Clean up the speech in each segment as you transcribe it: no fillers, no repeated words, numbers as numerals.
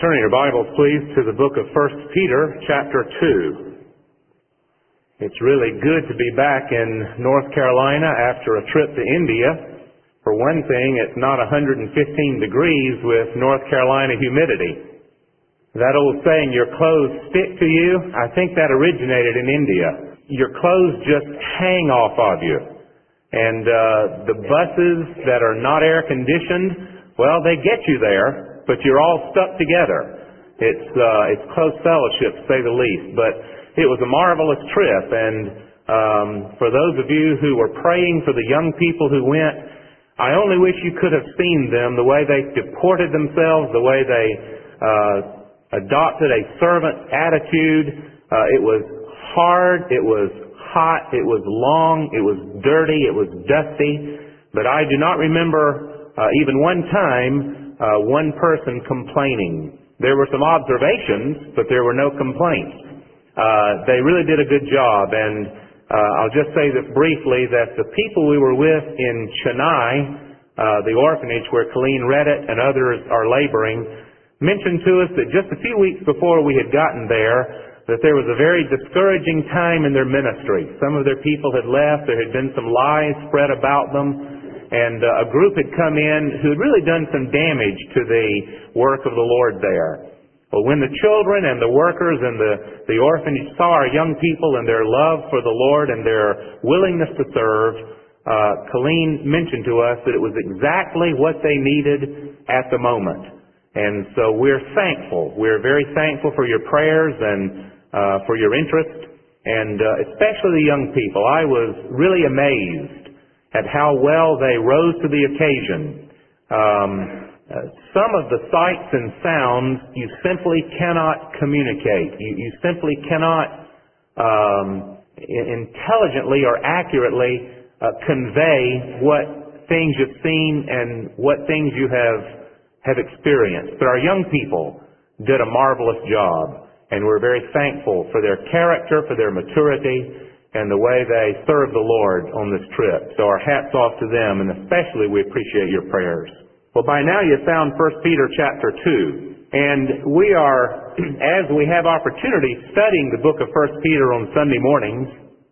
Turn your Bibles, please, to the book of 1 Peter, chapter 2. It's really good to be back in North Carolina after a trip to India. For one thing, it's not 115 degrees with North Carolina humidity. That old saying, your clothes stick to you, I think that originated in India. Your clothes just hang off of you. And the buses that are not air conditioned, well, they get you there, but you're all stuck together. It's close fellowship, to say the least. But it was a marvelous trip, and for those of you who were praying for the young people who went, I only wish you could have seen them, the way they deported themselves, the way they adopted a servant attitude. It was hard, it was hot, it was long, it was dirty, it was dusty. But I do not remember even one time one person complaining. There were some observations, but there were no complaints. They really did a good job, and I'll just say this briefly, that the people we were with in Chennai, the orphanage where Colleen Reddit and others are laboring, mentioned to us that just a few weeks before we had gotten there, that there was a very discouraging time in their ministry. Some of their people had left, there had been some lies spread about them, and a group had come in who had really done some damage to the work of the Lord there. Well, when the children and the workers and the orphanage saw our young people and their love for the Lord and their willingness to serve, Colleen mentioned to us that it was exactly what they needed at the moment. And so we're thankful. We're very thankful for your prayers and for your interest, and especially the young people. I was really amazed at how well they rose to the occasion. Some of the sights and sounds you simply cannot communicate. You simply cannot intelligently or accurately convey what things you've seen and what things you have experienced. But our young people did a marvelous job, and we're very thankful for their character, for their maturity, and the way they serve the Lord on this trip. So our hats off to them, and especially we appreciate your prayers. Well, by now you've found 1 Peter chapter 2, and we are, as we have opportunity, studying the book of 1 Peter on Sunday mornings,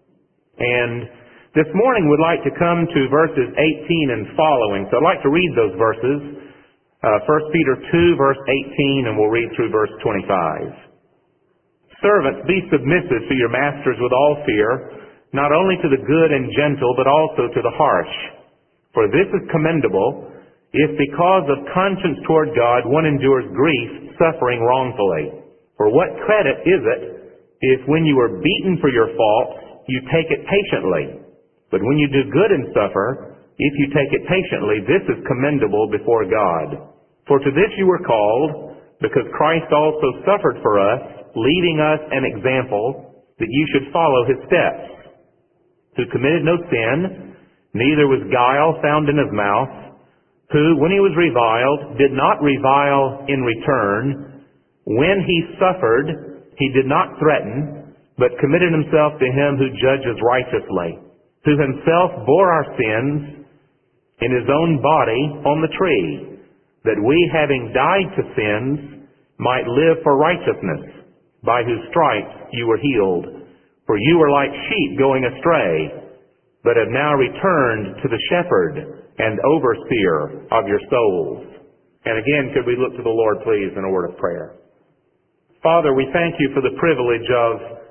and this morning we'd like to come to verses 18 and following. So I'd like to read those verses, 1 Peter 2, verse 18, and we'll read through verse 25. Servants, be submissive to your masters with all fear, not only to the good and gentle, but also to the harsh. For this is commendable, if because of conscience toward God one endures grief, suffering wrongfully. For what credit is it, if when you are beaten for your faults, you take it patiently? But when you do good and suffer, if you take it patiently, this is commendable before God. For to this you were called, because Christ also suffered for us, leaving us an example that you should follow his steps, who committed no sin, neither was guile found in his mouth, who, when he was reviled, did not revile in return. When he suffered, he did not threaten, but committed himself to him who judges righteously, who himself bore our sins in his own body on the tree, that we, having died to sins, might live for righteousness, by whose stripes you were healed. For you were like sheep going astray, but have now returned to the shepherd and overseer of your souls. And again, could we look to the Lord, please, in a word of prayer. Father, we thank you for the privilege of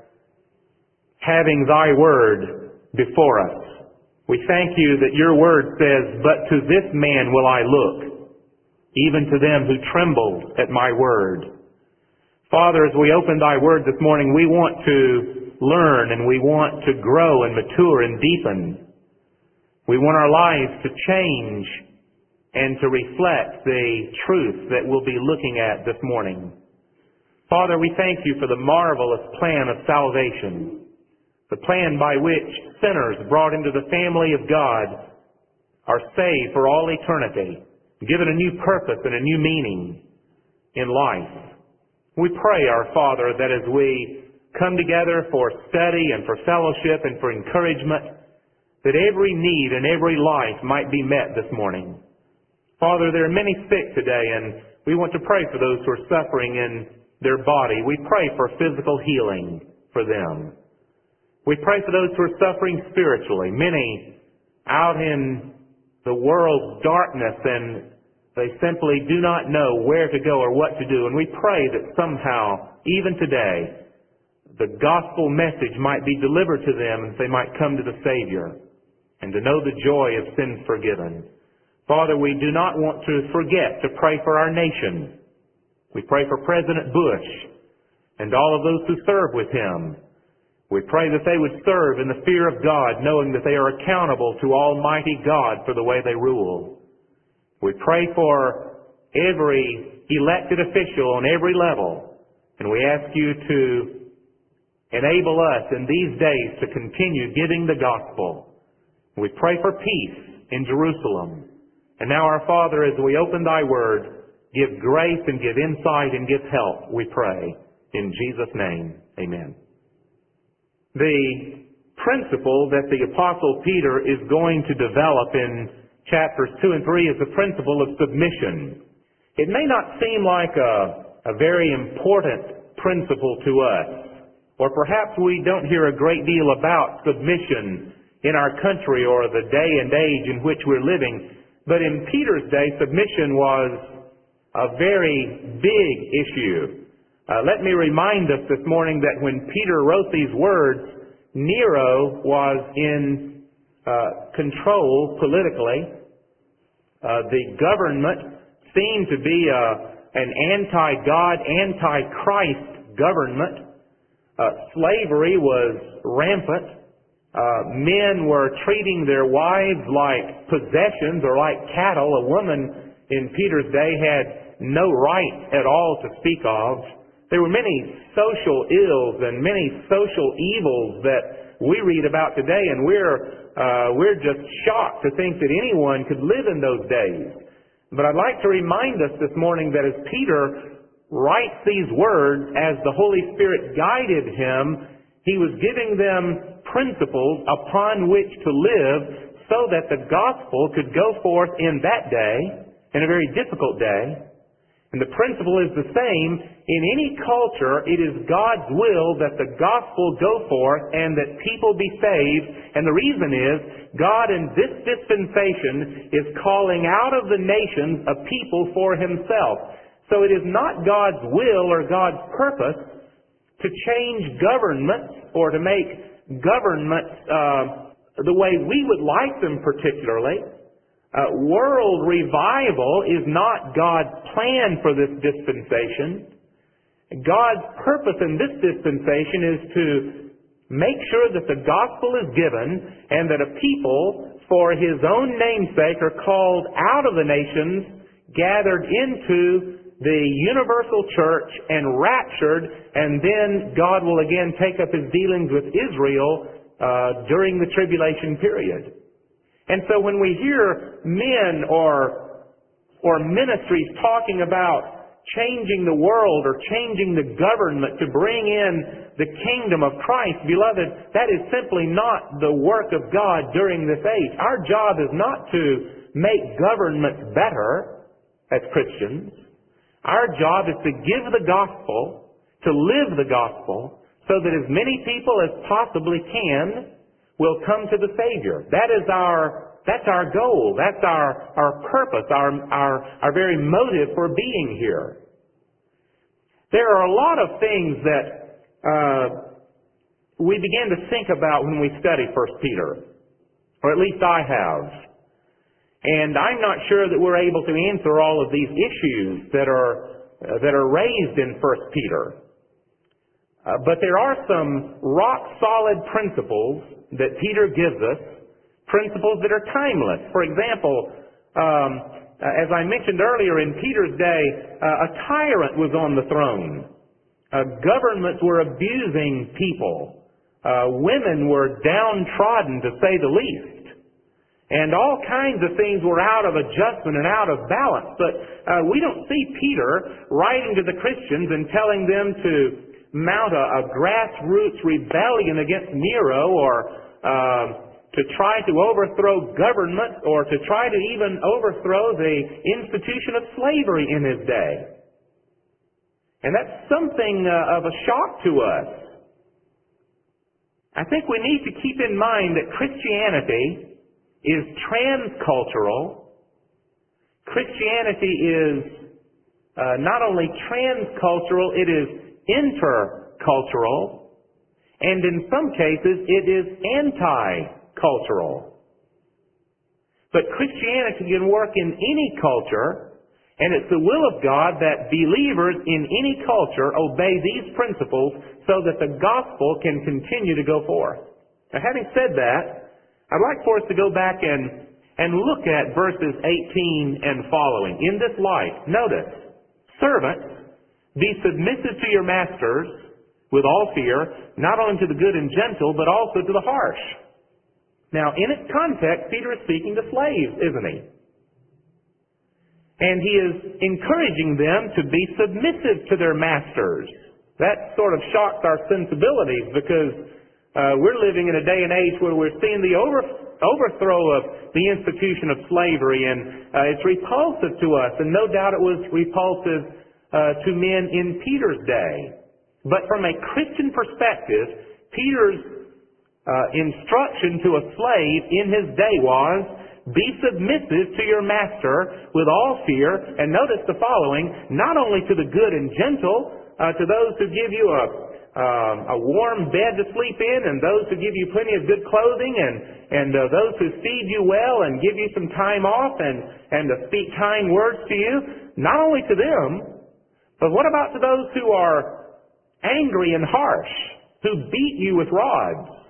having thy word before us. We thank you that your word says, but to this man will I look, even to them who tremble at my word. Father, as we open thy word this morning, we want to learn and we want to grow and mature and deepen. We want our lives to change and to reflect the truth that we'll be looking at this morning. Father, we thank you for the marvelous plan of salvation, the plan by which sinners brought into the family of God are saved for all eternity, given a new purpose and a new meaning in life. We pray, our Father, that as we come together for study and for fellowship and for encouragement, that every need and every life might be met this morning. Father, there are many sick today, and We want to pray for those who are suffering in their body. We pray for physical healing for them. We pray for those who are suffering spiritually. Many out in the world's darkness, and they simply do not know where to go or what to do. And we pray that somehow, even today, the gospel message might be delivered to them and they might come to the Savior and to know the joy of sins forgiven. Father, we do not want to forget to pray for our nation. We pray for President Bush and all of those who serve with him. We pray that they would serve in the fear of God, knowing that they are accountable to Almighty God for the way they rule. We pray for every elected official on every level, and we ask you to enable us in these days to continue giving the gospel. We pray for peace in Jerusalem. And now, our Father, as we open thy word, give grace and give insight and give help, we pray. In Jesus' name, amen. The principle that the Apostle Peter is going to develop in chapters 2 and 3 is the principle of submission. It may not seem like a very important principle to us, or perhaps we don't hear a great deal about submission in our country or the day and age in which we're living. But in Peter's day, submission was a very big issue. Let me remind us this morning that when Peter wrote these words, Nero was in control politically. The government seemed to be an anti-God, anti-Christ government. Slavery was rampant. Men were treating their wives like possessions or like cattle. A woman in Peter's day had no right at all to speak of. There were many social ills and many social evils that we read about today, and we're just shocked to think that anyone could live in those days. But I'd like to remind us this morning that as Peter writes these words, as the Holy Spirit guided him, he was giving them principles upon which to live so that the gospel could go forth in that day, in a very difficult day. And the principle is the same. In any culture, it is God's will that the gospel go forth and that people be saved. And the reason is, God in this dispensation is calling out of the nations a people for himself. So it is not God's will or God's purpose to change governments or to make governments the way we would like them particularly. World revival is not God's plan for this dispensation. God's purpose in this dispensation is to make sure that the gospel is given and that a people, for his own name's sake, are called out of the nations, gathered into the universal church and raptured, and then God will again take up his dealings with Israel during the tribulation period. And so when we hear men or ministries talking about changing the world or changing the government to bring in the kingdom of Christ, beloved, that is simply not the work of God during this age. Our job is not to make governments better as Christians. Our job is to give the gospel, to live the gospel, so that as many people as possibly can will come to the Savior. That's our goal. That's our purpose, our very motive for being here. There are a lot of things that we begin to think about when we study 1 Peter, or at least I have. And I'm not sure that we're able to answer all of these issues that are raised in 1 Peter. But there are some rock-solid principles that Peter gives us, principles that are timeless. For example, as I mentioned earlier, in Peter's day, a tyrant was on the throne. Governments were abusing people. Women were downtrodden, to say the least. And all kinds of things were out of adjustment and out of balance. But we don't see Peter writing to the Christians and telling them to mount a grassroots rebellion against Nero or to try to overthrow government or to try to even overthrow the institution of slavery in his day. And that's something of a shock to us. I think we need to keep in mind that Christianity is transcultural. Christianity is not only transcultural, it is intercultural, and in some cases it is anti-cultural. But Christianity can work in any culture, and it's the will of God that believers in any culture obey these principles so that the gospel can continue to go forth. Now, having said that, I'd like for us to go back and look at verses 18 and following. In this light, notice, servants, be submissive to your masters with all fear, not only to the good and gentle, but also to the harsh. Now, in its context, Peter is speaking to slaves, isn't he? And he is encouraging them to be submissive to their masters. That sort of shocks our sensibilities because we're living in a day and age where we're seeing the overthrow of the institution of slavery, and it's repulsive to us, and no doubt it was repulsive to men in Peter's day. But from a Christian perspective, Peter's instruction to a slave in his day was, be submissive to your master with all fear, and notice the following, not only to the good and gentle, to those who give you a warm bed to sleep in, and those who give you plenty of good clothing, and those who feed you well and give you some time off and speak kind words to you. Not only to them, but what about to those who are angry and harsh, who beat you with rods?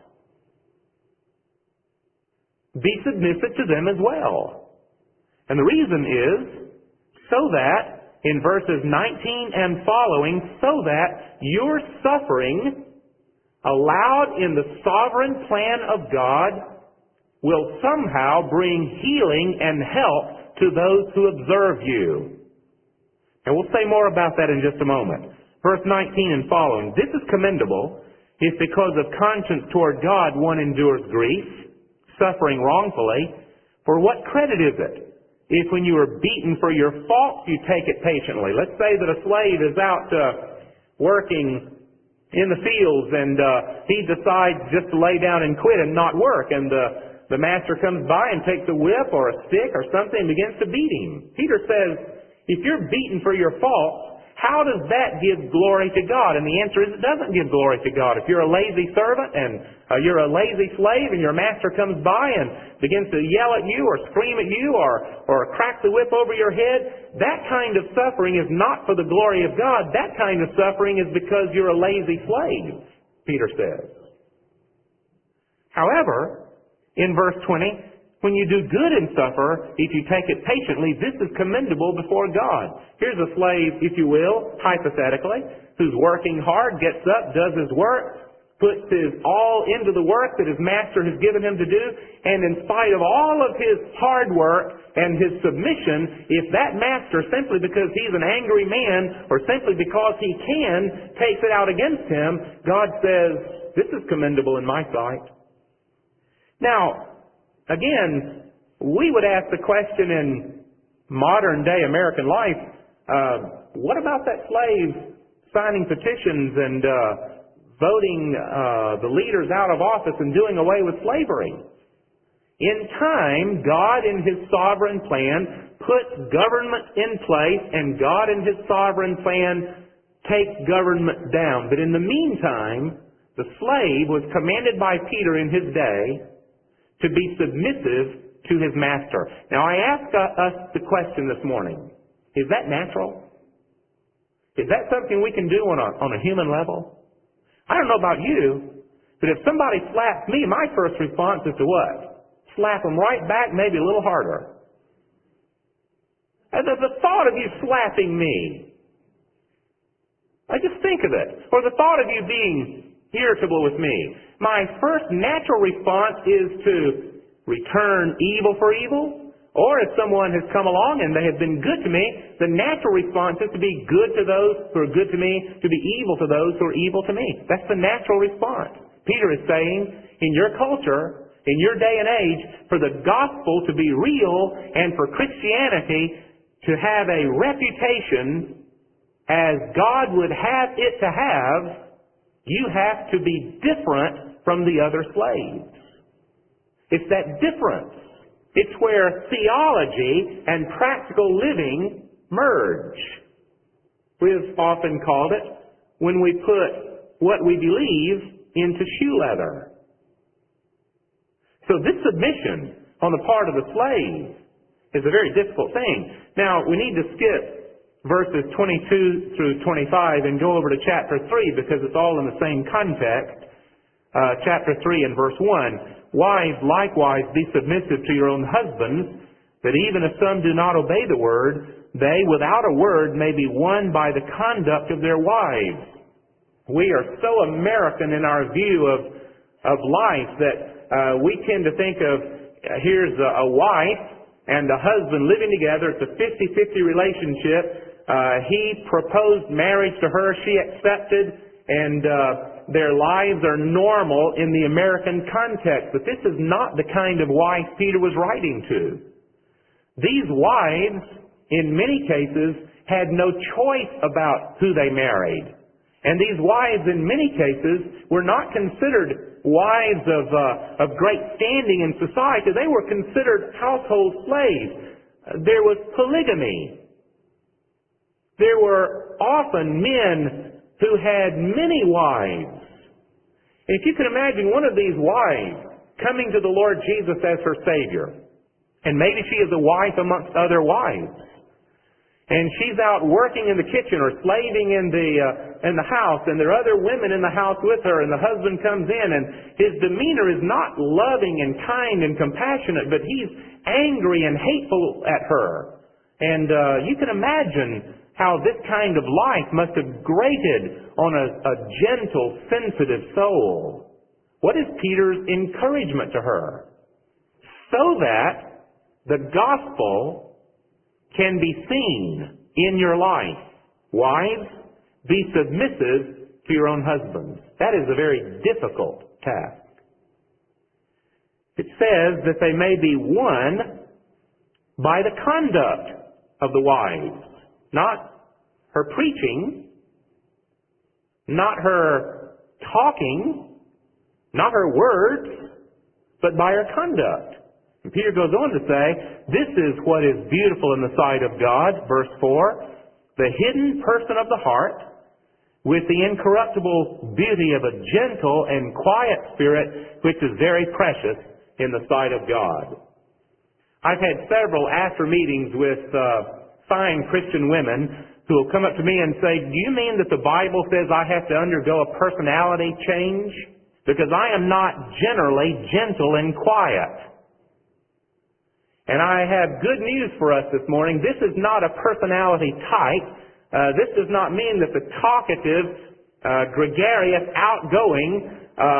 Be submissive to them as well. And the reason is so that, in verses 19 and following, so that your suffering, allowed in the sovereign plan of God, will somehow bring healing and help to those who observe you. And we'll say more about that in just a moment. Verse 19 and following, this is commendable if because of conscience toward God one endures grief, suffering wrongfully. For what credit is it if when you are beaten for your faults you take it patiently? Let's say that a slave is out working in the fields and he decides just to lay down and quit and not work, and the master comes by and takes a whip or a stick or something and begins to beat him. Peter says, if you're beaten for your faults, how does that give glory to God? And the answer is it doesn't give glory to God. If you're a lazy servant and you're a lazy slave and your master comes by and begins to yell at you or scream at you or cracks the whip over your head, that kind of suffering is not for the glory of God. That kind of suffering is because you're a lazy slave, Peter says. However, in verse 20, when you do good and suffer, if you take it patiently, this is commendable before God. Here's a slave, if you will, hypothetically, who's working hard, gets up, does his work, puts his all into the work that his master has given him to do, and in spite of all of his hard work and his submission, if that master, simply because he's an angry man, or simply because he can, takes it out against him, God says, this is commendable in my sight. Now, again, we would ask the question in modern day American life, what about that slave signing petitions and voting the leaders out of office and doing away with slavery? In time, God in His sovereign plan puts government in place, and God in His sovereign plan takes government down. But in the meantime, the slave was commanded by Peter in his day to be submissive to his master. Now, I ask us the question this morning, is that natural? Is that something we can do on a human level? I don't know about you, but if somebody slaps me, my first response is to what? Slap them right back, maybe a little harder. And the thought of you slapping me, I just think of it. Or the thought of you being irritable with me. My first natural response is to return evil for evil. Or if someone has come along and they have been good to me, the natural response is to be good to those who are good to me, to be evil to those who are evil to me. That's the natural response. Peter is saying, in your culture, in your day and age for the gospel to be real and for Christianity to have a reputation as God would have it to have, you have to be different from the other slaves. It's that difference. It's where theology and practical living merge. We've often called it when we put what we believe into shoe leather. So this submission on the part of the slave is a very difficult thing. Now, we need to skip verses 22 through 25 and go over to chapter 3 because it's all in the same context. Chapter 3 and verse 1. Wives, likewise, be submissive to your own husbands, that even if some do not obey the word, they without a word may be won by the conduct of their wives. We are so American in our view of life that we tend to think of here's a wife and a husband living together. It's a 50-50 relationship. He proposed marriage to her. She accepted, and their lives are normal in the American context. But this is not the kind of wife Peter was writing to. These wives, in many cases, had no choice about who they married. And these wives, in many cases, were not considered wives of great standing in society. They were considered household slaves. There was polygamy. There were often men who had many wives. If you can imagine one of these wives coming to the Lord Jesus as her Savior, and maybe she is a wife amongst other wives, and she's out working in the kitchen or slaving in the house, and there are other women in the house with her, and the husband comes in, and his demeanor is not loving and kind and compassionate, but he's angry and hateful at her. And you can imagine how this kind of life must have grated on a gentle, sensitive soul. What is Peter's encouragement to her? So that the gospel can be seen in your life. Wives, be submissive to your own husbands. That is a very difficult task. It says that they may be won by the conduct of the wives. Not her preaching, not her talking, not her words, but by her conduct. And Peter goes on to say, this is what is beautiful in the sight of God, verse 4, the hidden person of the heart, with the incorruptible beauty of a gentle and quiet spirit, which is very precious in the sight of God. I've had several after meetings with fine Christian women who will come up to me and say, do you mean that the Bible says I have to undergo a personality change? Because I am not generally gentle and quiet. And I have good news for us this morning. This is not a personality type. This does not mean that the talkative, gregarious, outgoing,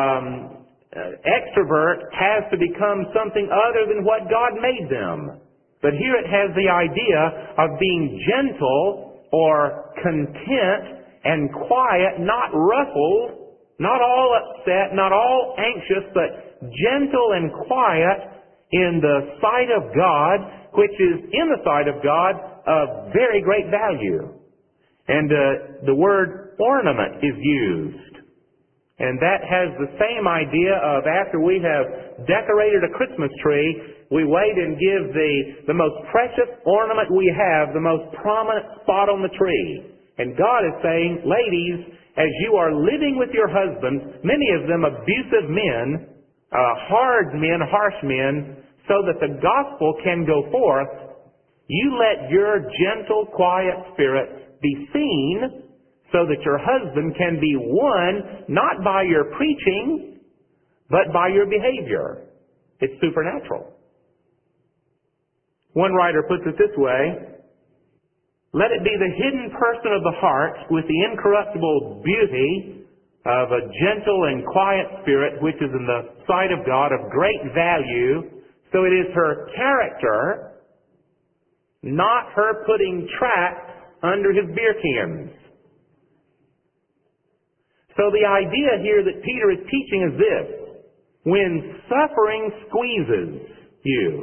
extrovert has to become something other than what God made them. But here it has the idea of being gentle or content and quiet, not ruffled, not all upset, not all anxious, but gentle and quiet in the sight of God, which is in the sight of God of very great value. And the word ornament is used. And that has the same idea of after we have decorated a Christmas tree, we wait and give the most precious ornament we have, the most prominent spot on the tree. And God is saying, ladies, as you are living with your husbands, many of them abusive men, hard men, harsh men, so that the gospel can go forth, you let your gentle, quiet spirit be seen so that your husband can be won not by your preaching, but by your behavior. It's supernatural. One writer puts it this way, let it be the hidden person of the heart with the incorruptible beauty of a gentle and quiet spirit, which is in the sight of God of great value. So it is her character, not her putting tracts under his beer cans. So the idea here that Peter is teaching is this. When suffering squeezes you,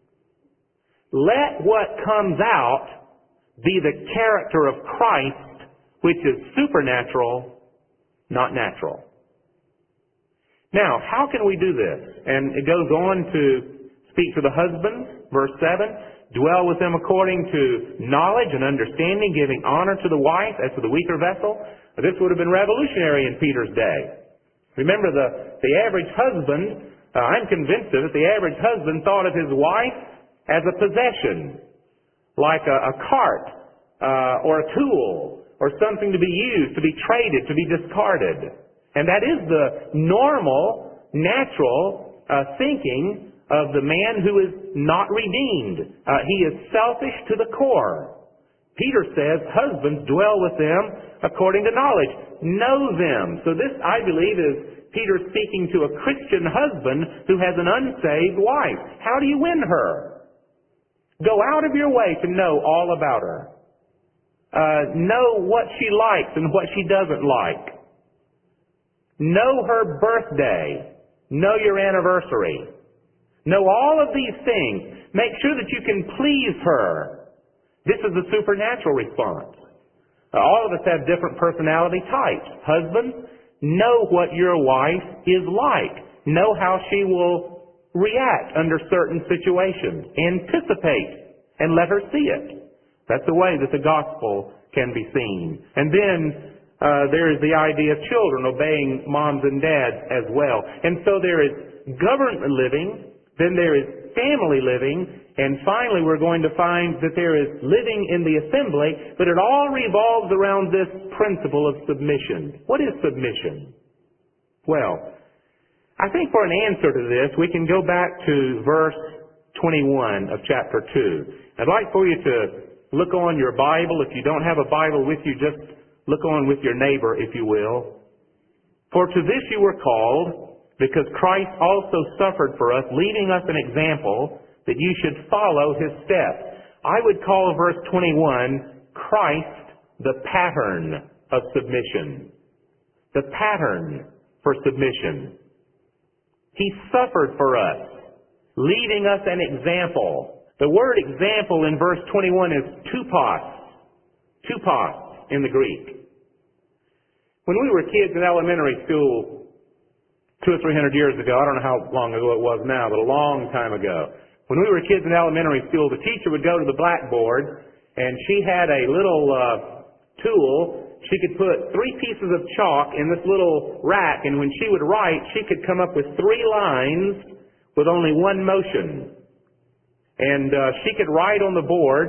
let what comes out be the character of Christ, which is supernatural, not natural. Now, how can we do this? And it goes on to speak to the husbands, verse 7, dwell with them according to knowledge and understanding, giving honor to the wife as to the weaker vessel. This would have been revolutionary in Peter's day. Remember, the average husband, I'm convinced of it, the average husband thought of his wife as a possession, like a cart or a tool or something to be used, to be traded, to be discarded. And that is the normal, natural thinking of the man who is not redeemed. He is selfish to the core. Peter says, husbands, dwell with them according to knowledge. Know them. So this, I believe, is Peter speaking to a Christian husband who has an unsaved wife. How do you win her? Go out of your way to know all about her. Know what she likes and what she doesn't like. Know her birthday. Know your anniversary. Know all of these things. Make sure that you can please her. This is a supernatural response. All of us have different personality types. Husbands, know what your wife is like. Know how she will react under certain situations. Anticipate and let her see it. That's the way that the gospel can be seen. And then there is the idea of children obeying moms and dads as well. And so there is government living, then there is family living, and finally we're going to find that there is living in the assembly, but it all revolves around this principle of submission. What is submission? Well, I think for an answer to this, we can go back to verse 21 of chapter 2. I'd like for you to look on your Bible. If you don't have a Bible with you, just look on with your neighbor, if you will. For to this you were called, because Christ also suffered for us, leaving us an example that you should follow his steps. I would call verse 21, Christ the pattern of submission. The pattern for submission. He suffered for us, leaving us an example. The word example in verse 21 is tupos. Tupos in the Greek. When we were kids in elementary school, 200 or 300 years ago, I don't know how long ago it was now, but a long time ago, when we were kids in elementary school, the teacher would go to the blackboard, and she had a little tool. She could put 3 pieces of chalk in this little rack, and when she would write, she could come up with 3 lines with only one motion. And she could write on the board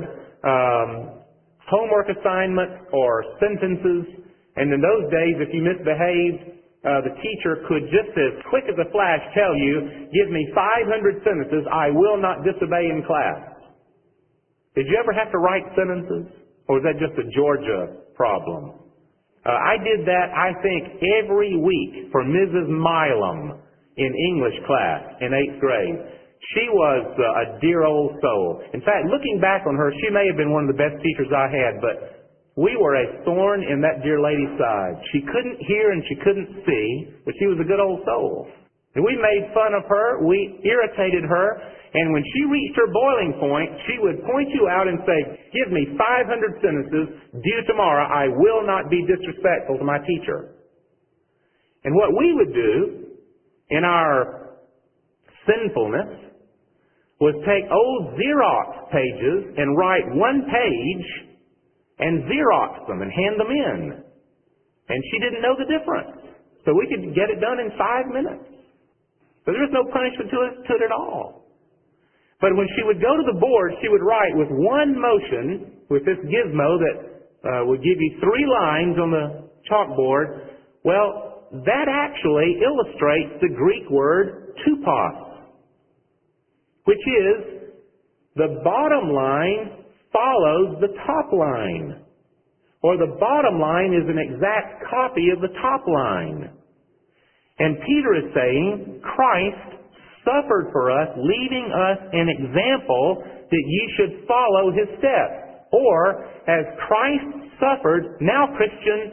homework assignments or sentences. And in those days, if you misbehaved, the teacher could just as quick as a flash tell you, give me 500 sentences, I will not disobey in class. Did you ever have to write sentences? Or was that just a Georgia problem? I did that, I think, every week for Mrs. Milam in English class in 8th grade. She was a dear old soul. In fact, looking back on her, she may have been one of the best teachers I had, but we were a thorn in that dear lady's side. She couldn't hear and she couldn't see, but she was a good old soul. And we made fun of her, we irritated her, and when she reached her boiling point, she would point you out and say, give me 500 sentences, due tomorrow, I will not be disrespectful to my teacher. And what we would do in our sinfulness was take old Xerox pages and write 1 page and Xerox them and hand them in. And she didn't know the difference. So we could get it done in 5 minutes. So there was no punishment to it at all. But when she would go to the board, she would write with 1 motion, with this gizmo that would give you 3 lines on the chalkboard. Well, that actually illustrates the Greek word tupos, which is the bottom line follows the top line. Or the bottom line is an exact copy of the top line. And Peter is saying, Christ suffered for us, leaving us an example that ye should follow his steps. Or, as Christ suffered, now Christian,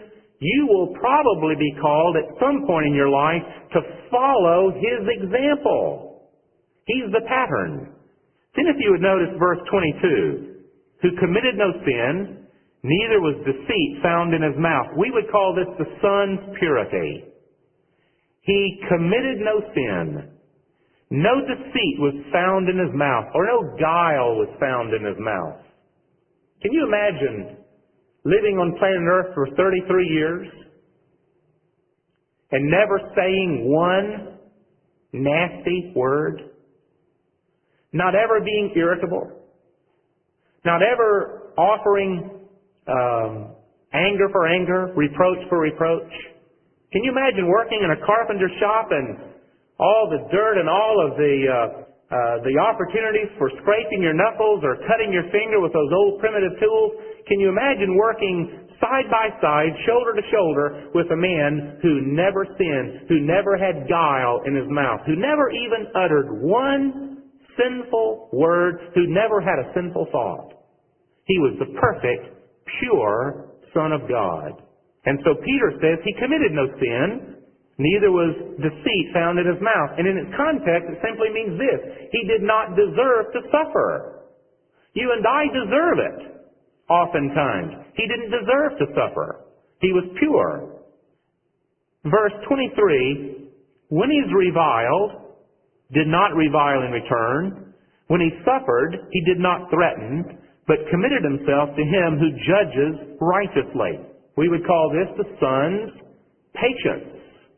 you will probably be called at some point in your life to follow His example. He's the pattern. Then if you would notice verse 22, who committed no sin, neither was deceit found in his mouth. We would call this the Son's purity. He committed no sin. No deceit was found in his mouth, or no guile was found in his mouth. Can you imagine living on planet Earth for 33 years and never saying one nasty word? Not ever being irritable? Not ever offering anger for anger, reproach for reproach? Can you imagine working in a carpenter shop and all the dirt and all of the opportunities for scraping your knuckles or cutting your finger with those old primitive tools? Can you imagine working side by side, shoulder to shoulder, with a man who never sinned, who never had guile in his mouth, who never even uttered one sinful word, who never had a sinful thought? He was the perfect, pure Son of God. And so Peter says he committed no sin, neither was deceit found in his mouth. And in its context, it simply means this: he did not deserve to suffer. You and I deserve it, oftentimes. He didn't deserve to suffer. He was pure. Verse 23, when he's reviled, did not revile in return. When he suffered, he did not threaten, but committed himself to him who judges righteously. We would call this the Son's patience.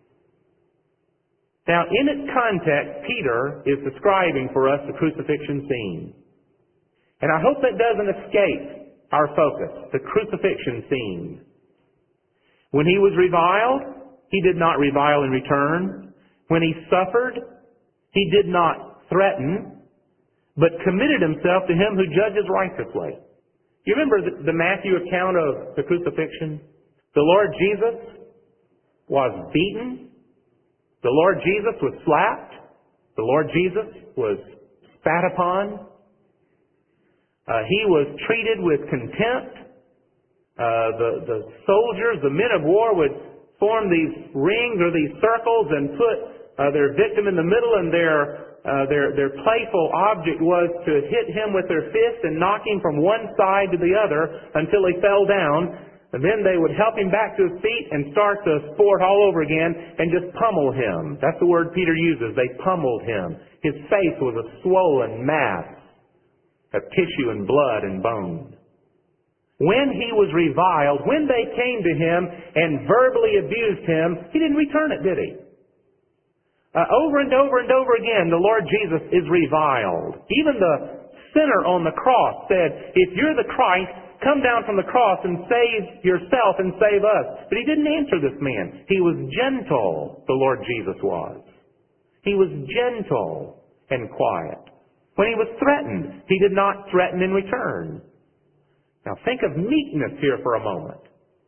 Now, in its context, Peter is describing for us the crucifixion scene. And I hope that doesn't escape our focus, the crucifixion scene. When he was reviled, he did not revile in return. When he suffered, he did not threaten, but committed himself to him who judges righteously. You remember the Matthew account of the crucifixion? The Lord Jesus was beaten. The Lord Jesus was slapped. The Lord Jesus was spat upon. He was treated with contempt. The soldiers, the men of war, would form these rings or these circles and put their victim in the middle, and their playful object was to hit him with their fist and knock him from one side to the other until he fell down. And then they would help him back to his feet and start the sport all over again and just pummel him. That's the word Peter uses. They pummeled him. His face was a swollen mass of tissue and blood and bone. When he was reviled, when they came to him and verbally abused him, he didn't return it, did he? Over and over and over again, the Lord Jesus is reviled. Even the sinner on the cross said, if you're the Christ, come down from the cross and save yourself and save us. But he didn't answer this man. He was gentle, the Lord Jesus was. He was gentle and quiet. When he was threatened, he did not threaten in return. Now think of meekness here for a moment.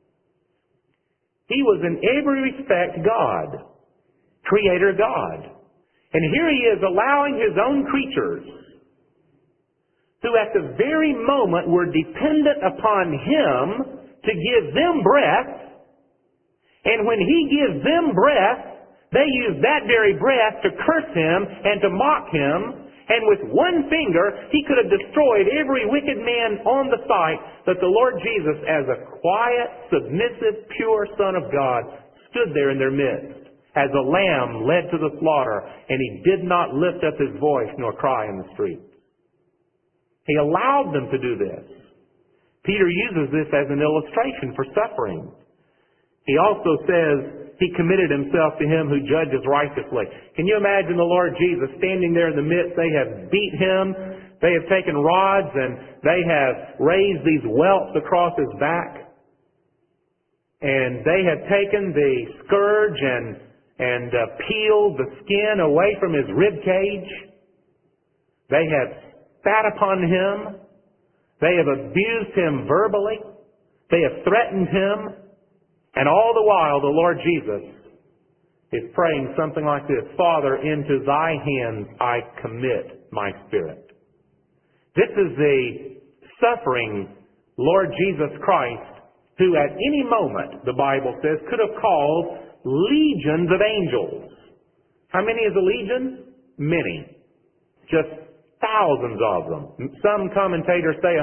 He was in every respect God. Creator God. And here he is allowing his own creatures, who at the very moment were dependent upon him to give them breath, and when he gives them breath, they use that very breath to curse him and to mock him, and with one finger he could have destroyed every wicked man on the site, but the Lord Jesus, as a quiet, submissive, pure Son of God, stood there in their midst as a lamb led to the slaughter, and he did not lift up his voice nor cry in the streets. He allowed them to do this. Peter uses this as an illustration for suffering. He also says he committed himself to him who judges righteously. Can you imagine the Lord Jesus standing there in the midst? They have beat him. They have taken rods and they have raised these welts across his back. And they have taken the scourge and peeled the skin away from his rib cage. They have spat upon him. They have abused him verbally. They have threatened him. And all the while, the Lord Jesus is praying something like this: Father, into thy hands I commit my spirit. This is the suffering Lord Jesus Christ who at any moment, the Bible says, could have called legions of angels. How many is a legion? Many. Just thousands of them. Some commentators say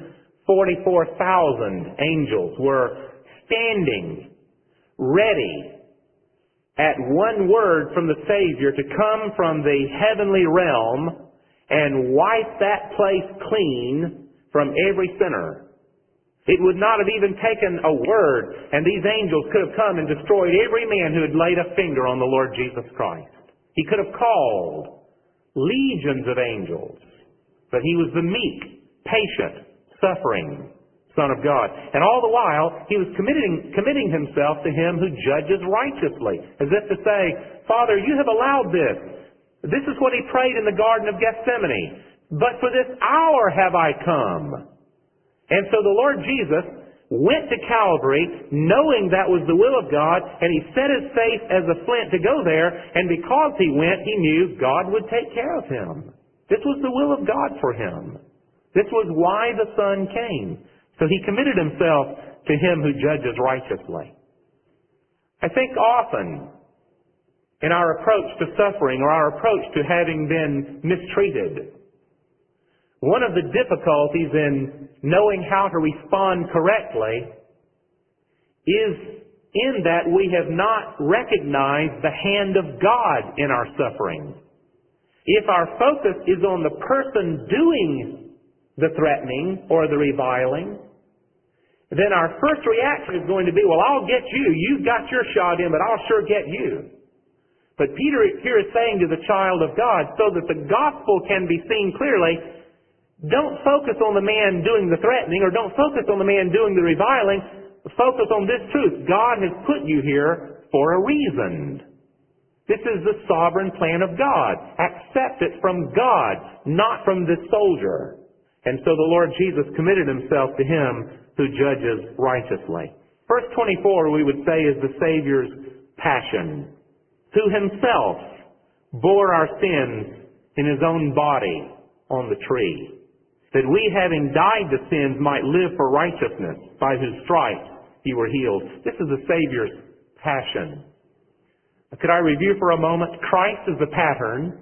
144,000 angels were standing ready at one word from the Savior to come from the heavenly realm and wipe that place clean from every sinner. It would not have even taken a word, and these angels could have come and destroyed every man who had laid a finger on the Lord Jesus Christ. He could have called legions of angels, but He was the meek, patient, suffering Son of God. And all the while, He was committing Himself to Him who judges righteously, as if to say, Father, You have allowed this. This is what He prayed in the Garden of Gethsemane. But for this hour have I come. And so the Lord Jesus went to Calvary knowing that was the will of God, and He set His face as a flint to go there, and because He went, He knew God would take care of Him. This was the will of God for Him. This was why the Son came. So He committed Himself to Him who judges righteously. I think often in our approach to suffering or our approach to having been mistreated, one of the difficulties in knowing how to respond correctly is in that we have not recognized the hand of God in our suffering. If our focus is on the person doing the threatening or the reviling, then our first reaction is going to be, well, I'll get you. You got your shot in, but I'll sure get you. But Peter here is saying to the child of God, so that the gospel can be seen clearly, don't focus on the man doing the threatening, or don't focus on the man doing the reviling. Focus on this truth. God has put you here for a reason. This is the sovereign plan of God. Accept it from God, not from this soldier. And so the Lord Jesus committed Himself to Him who judges righteously. Verse 24, we would say, is the Savior's passion, who Himself bore our sins in His own body on the tree, that we, having died to sins, might live for righteousness, by whose stripes you were healed. This is the Savior's passion. Could I review for a moment? Christ is the pattern.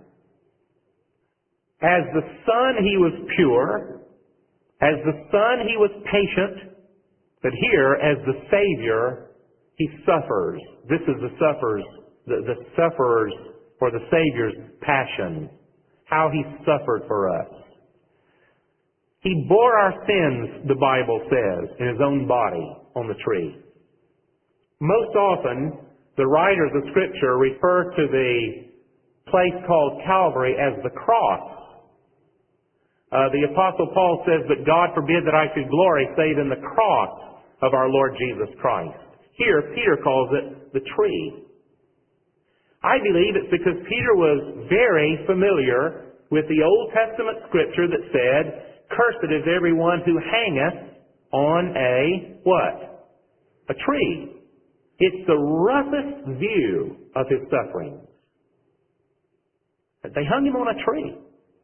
As the Son, He was pure. As the Son, He was patient. But here, as the Savior, He suffers. This is the sufferer's or the Savior's passion. How He suffered for us. He bore our sins, the Bible says, in His own body on the tree. Most often, the writers of Scripture refer to the place called Calvary as the cross. The Apostle Paul says that God forbid that I should glory save in the cross of our Lord Jesus Christ. Here, Peter calls it the tree. I believe it's because Peter was very familiar with the Old Testament Scripture that said, cursed is everyone who hangeth on a, what? A tree. It's the roughest view of His sufferings. They hung Him on a tree.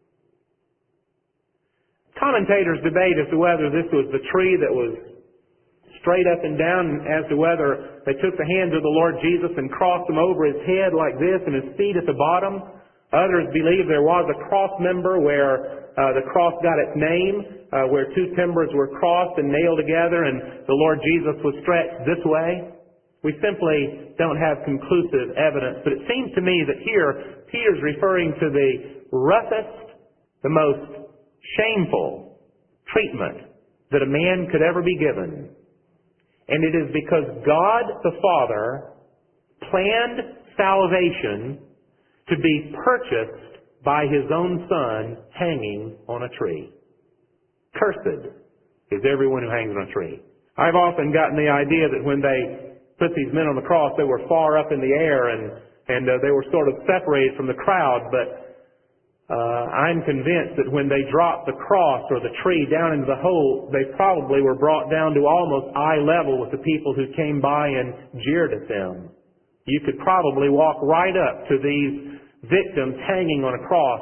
Commentators debate as to whether this was the tree that was straight up and down, as to whether they took the hands of the Lord Jesus and crossed them over His head like this and His feet at the bottom. Others believe there was a cross member where the cross got its name, where two timbers were crossed and nailed together and the Lord Jesus was stretched this way. We simply don't have conclusive evidence, but it seems to me that here Peter's referring to the roughest, the most shameful treatment that a man could ever be given. And it is because God the Father planned salvation to be purchased by His own Son hanging on a tree. Cursed is everyone who hangs on a tree. I've often gotten the idea that when they put these men on the cross, they were far up in the air and they were sort of separated from the crowd, but I'm convinced that when they dropped the cross or the tree down into the hole, they probably were brought down to almost eye level with the people who came by and jeered at them. You could probably walk right up to these victims hanging on a cross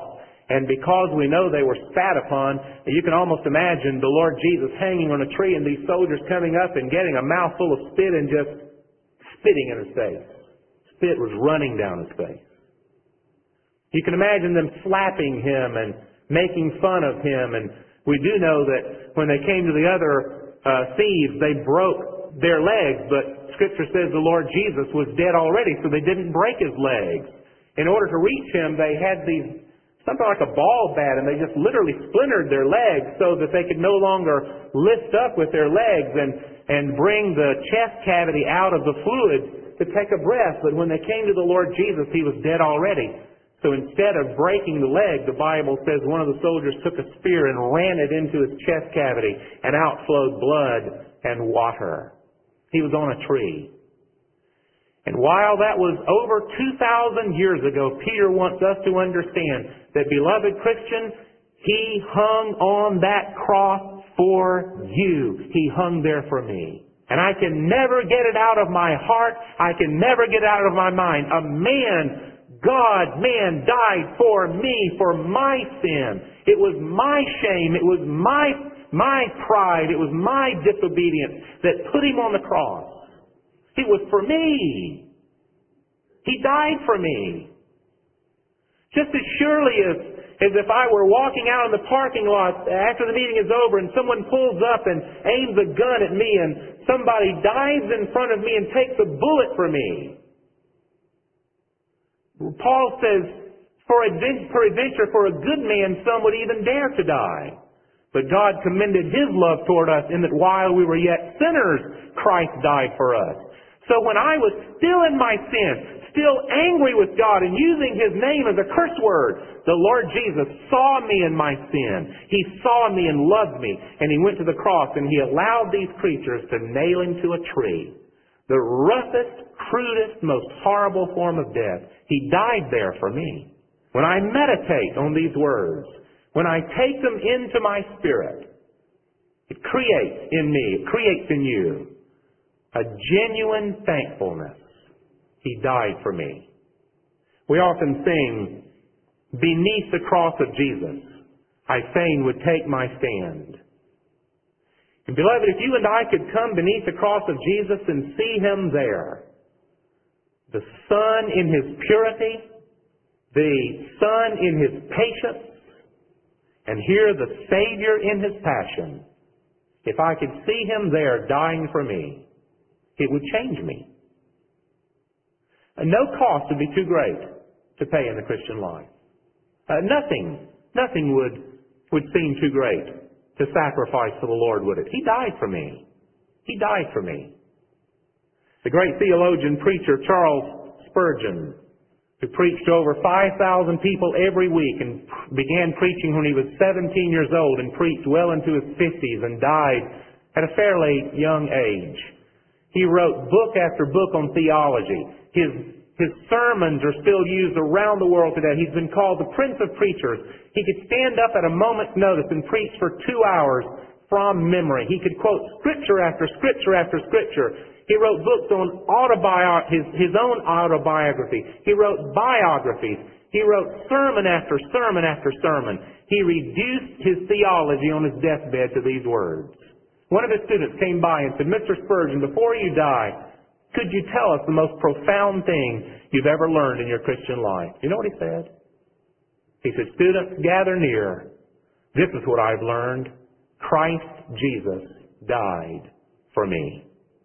And because we know they were spat upon, you can almost imagine the Lord Jesus hanging on a tree and these soldiers coming up and getting a mouthful of spit and just spitting in his face. Spit was running down his face. You can imagine them slapping him and making fun of him. And we do know that when they came to the other thieves, they broke their legs. But Scripture says the Lord Jesus was dead already, so they didn't break his legs. In order to reach him, they had something like a ball bat, and they just literally splintered their legs so that they could no longer lift up with their legs and bring the chest cavity out of the fluid to take a breath. But when they came to the Lord Jesus, he was dead already. So instead of breaking the leg, the Bible says one of the soldiers took a spear and ran it into his chest cavity, and out flowed blood and water. He was on a tree. And while that was over 2,000 years ago, Peter wants us to understand that, beloved Christian, he hung on that cross for you. He hung there for me. And I can never get it out of my heart. I can never get it out of my mind. A man, God-man, died for me, for my sin. It was my shame. It was my pride. It was my disobedience that put him on the cross. It was for me. He died for me. Just as surely as if I were walking out in the parking lot after the meeting is over and someone pulls up and aims a gun at me and somebody dives in front of me and takes a bullet for me. Paul says, for adventure, for a good man, some would even dare to die. But God commended His love toward us in that while we were yet sinners, Christ died for us. So when I was still in my sin, still angry with God and using His name as a curse word, the Lord Jesus saw me in my sin. He saw me and loved me. And He went to the cross and He allowed these creatures to nail Him to a tree. The roughest, crudest, most horrible form of death. He died there for me. When I meditate on these words, when I take them into my spirit, it creates in me, it creates in you a genuine thankfulness. He died for me. We often sing, beneath the cross of Jesus, I fain would take my stand. And beloved, if you and I could come beneath the cross of Jesus and see Him there, the Son in His purity, the Son in His patience, and hear the Savior in His passion, if I could see Him there dying for me, it would change me. And no cost would be too great to pay in the Christian life. Nothing would seem too great to sacrifice for the Lord, would it? He died for me. He died for me. The great theologian, preacher, Charles Spurgeon, who preached to over 5,000 people every week and began preaching when he was 17 years old and preached well into his 50s and died at a fairly young age. He wrote book after book on theology. His sermons are still used around the world today. He's been called the Prince of Preachers. He could stand up at a moment's notice and preach for 2 hours from memory. He could quote scripture after scripture after scripture. He wrote books on his own autobiography. He wrote biographies. He wrote sermon after sermon after sermon. He reduced his theology on his deathbed to these words. One of his students came by and said, Mr. Spurgeon, before you die, could you tell us the most profound thing you've ever learned in your Christian life? You know what he said? He said, students, gather near. This is what I've learned. Christ Jesus died for me.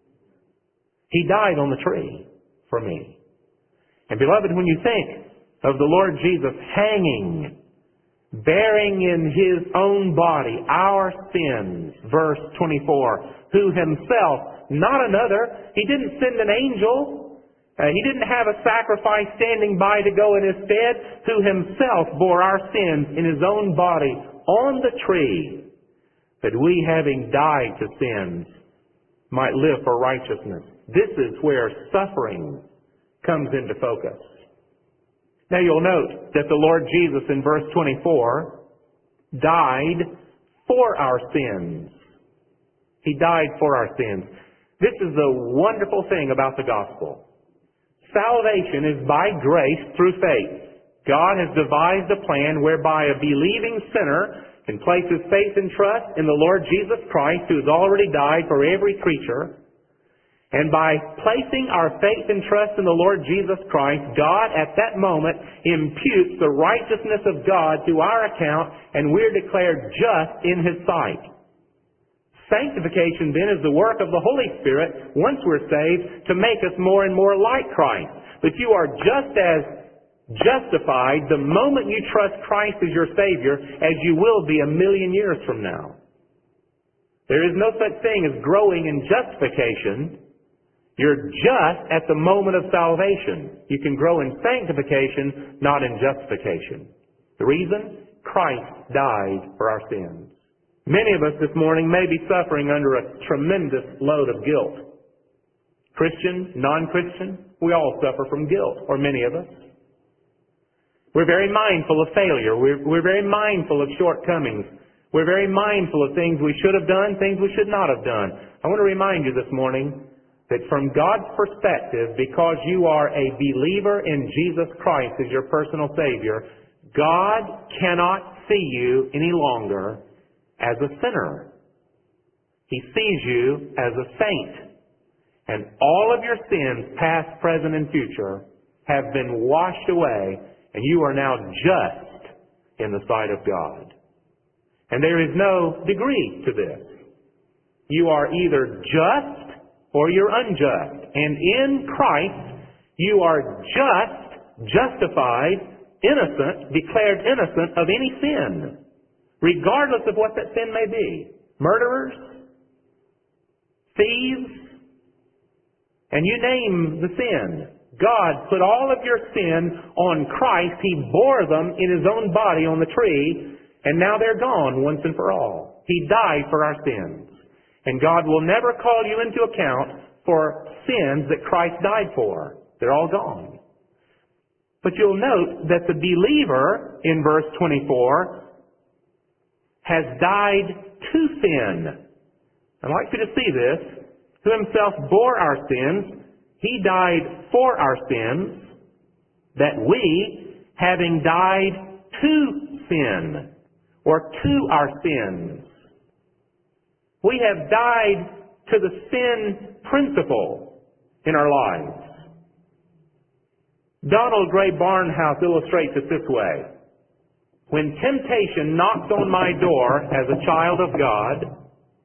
He died on the tree for me. And beloved, when you think of the Lord Jesus hanging, bearing in His own body our sins, verse 24, who Himself, not another, He didn't send an angel, He didn't have a sacrifice standing by to go in His stead, who Himself bore our sins in His own body on the tree, that we, having died to sins, might live for righteousness. This is where suffering comes into focus. Now you'll note that the Lord Jesus in verse 24 died for our sins. He died for our sins. This is the wonderful thing about the gospel. Salvation is by grace through faith. God has devised a plan whereby a believing sinner can place his faith and trust in the Lord Jesus Christ, who has already died for every creature. And by placing our faith and trust in the Lord Jesus Christ, God at that moment imputes the righteousness of God to our account, and we're declared just in His sight. Sanctification then is the work of the Holy Spirit, once we're saved, to make us more and more like Christ. But you are just as justified the moment you trust Christ as your Savior as you will be 1,000,000 years from now. There is no such thing as growing in justification. You're just at the moment of salvation. You can grow in sanctification, not in justification. The reason? Christ died for our sins. Many of us this morning may be suffering under a tremendous load of guilt. Christian, non-Christian, we all suffer from guilt, or many of us. We're very mindful of failure. We're very mindful of shortcomings. We're very mindful of things we should have done, things we should not have done. I want to remind you this morning that from God's perspective, because you are a believer in Jesus Christ as your personal Savior, God cannot see you any longer as a sinner. He sees you as a saint. And all of your sins, past, present, and future, have been washed away, and you are now just in the sight of God. And there is no degree to this. You are either just or you're unjust. And in Christ, you are justified, innocent, declared innocent of any sin, regardless of what that sin may be. Murderers, thieves, and you name the sin. God put all of your sin on Christ. He bore them in His own body on the tree, and now they're gone once and for all. He died for our sins. And God will never call you into account for sins that Christ died for. They're all gone. But you'll note that the believer, in verse 24, has died to sin. I'd like you to see this. Who Himself bore our sins. He died for our sins, that we, having died to sin, or to our sins, we have died to the sin principle in our lives. Donald Gray Barnhouse illustrates it this way. When temptation knocks on my door as a child of God,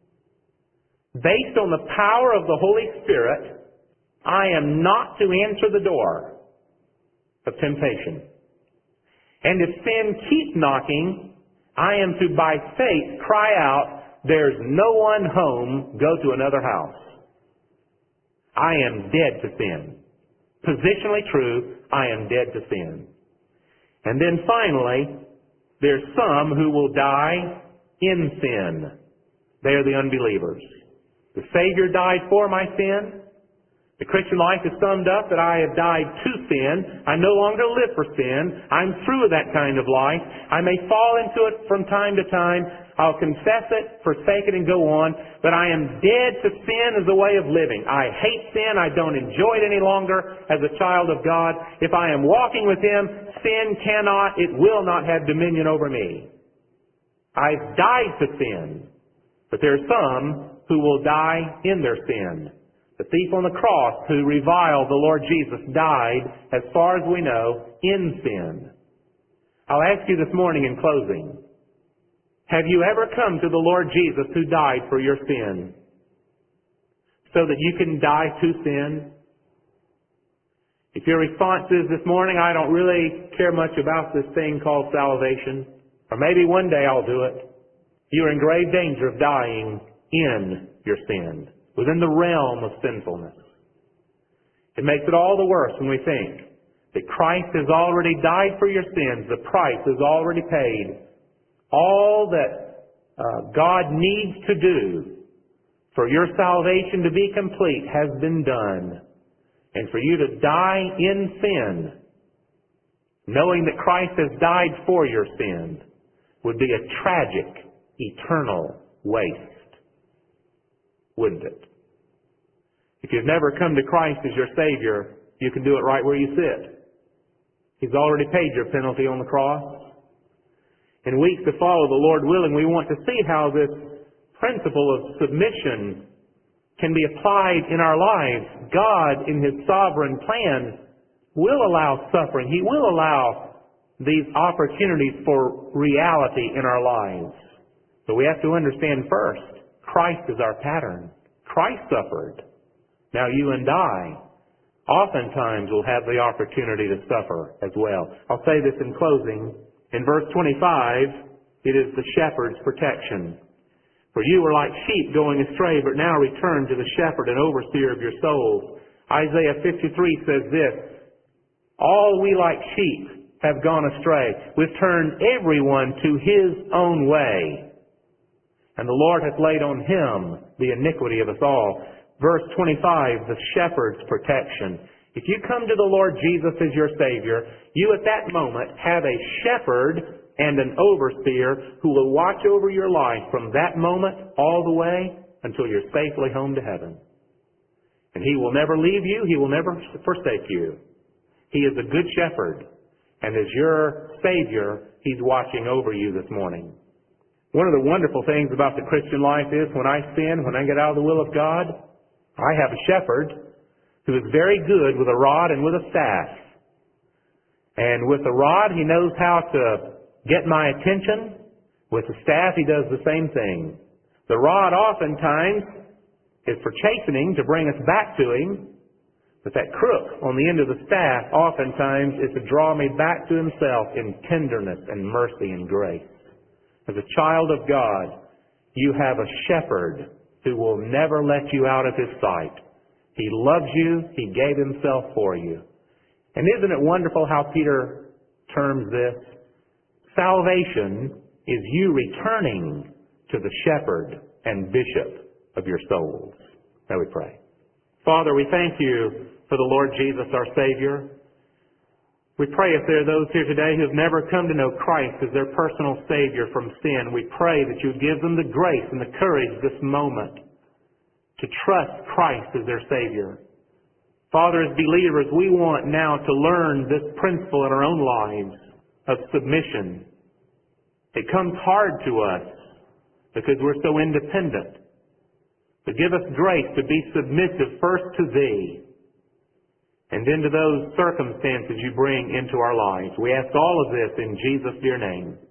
based on the power of the Holy Spirit, I am not to answer the door of temptation. And if sin keeps knocking, I am to, by faith, cry out, "There's no one home, go to another house." I am dead to sin. Positionally true, I am dead to sin. And then finally, there's some who will die in sin. They are the unbelievers. The Savior died for my sin. The Christian life is summed up that I have died to sin. I no longer live for sin. I'm through with that kind of life. I may fall into it from time to time. I'll confess it, forsake it, and go on. But I am dead to sin as a way of living. I hate sin. I don't enjoy it any longer as a child of God. If I am walking with Him, sin cannot, it will not have dominion over me. I've died to sin. But there are some who will die in their sin. The thief on the cross who reviled the Lord Jesus died, as far as we know, in sin. I'll ask you this morning in closing, have you ever come to the Lord Jesus who died for your sin so that you can die to sin? If your response is this morning, I don't really care much about this thing called salvation, or maybe one day I'll do it, you're in grave danger of dying in your sin, within the realm of sinfulness. It makes it all the worse when we think that Christ has already died for your sins. The price is already paid. All that God needs to do for your salvation to be complete has been done. And for you to die in sin, knowing that Christ has died for your sins, would be a tragic, eternal waste, wouldn't it? If you've never come to Christ as your Savior, you can do it right where you sit. He's already paid your penalty on the cross. In weeks to follow, the Lord willing, we want to see how this principle of submission can be applied in our lives. God, in His sovereign plan, will allow suffering. He will allow these opportunities for reality in our lives. But we have to understand first, Christ is our pattern. Christ suffered. Now you and I oftentimes will have the opportunity to suffer as well. I'll say this in closing. In verse 25, it is the shepherd's protection. For you were like sheep going astray, but now return to the shepherd and overseer of your souls. Isaiah 53 says this, all we like sheep have gone astray. We've turned everyone to his own way. And the Lord hath laid on him the iniquity of us all. Verse 25, the shepherd's protection. If you come to the Lord Jesus as your Savior, you at that moment have a shepherd and an overseer who will watch over your life from that moment all the way until you're safely home to heaven. And He will never leave you. He will never forsake you. He is a good shepherd. And as your Savior, He's watching over you this morning. One of the wonderful things about the Christian life is when I sin, when I get out of the will of God, I have a shepherd who is very good with a rod and with a staff. And with the rod, he knows how to get my attention. With the staff, he does the same thing. The rod oftentimes is for chastening, to bring us back to Him. But that crook on the end of the staff oftentimes is to draw me back to Himself in tenderness and mercy and grace. As a child of God, you have a shepherd who will never let you out of His sight. He loves you. He gave Himself for you. And isn't it wonderful how Peter terms this? Salvation is you returning to the shepherd and bishop of your souls. Now we pray. Father, we thank You for the Lord Jesus, our Savior. We pray if there are those here today who have never come to know Christ as their personal Savior from sin, we pray that You give them the grace and the courage this moment to trust Christ as their Savior. Father, as believers, we want now to learn this principle in our own lives of submission. It comes hard to us because we're so independent. But give us grace to be submissive first to Thee and then to those circumstances You bring into our lives. We ask all of this in Jesus' dear name.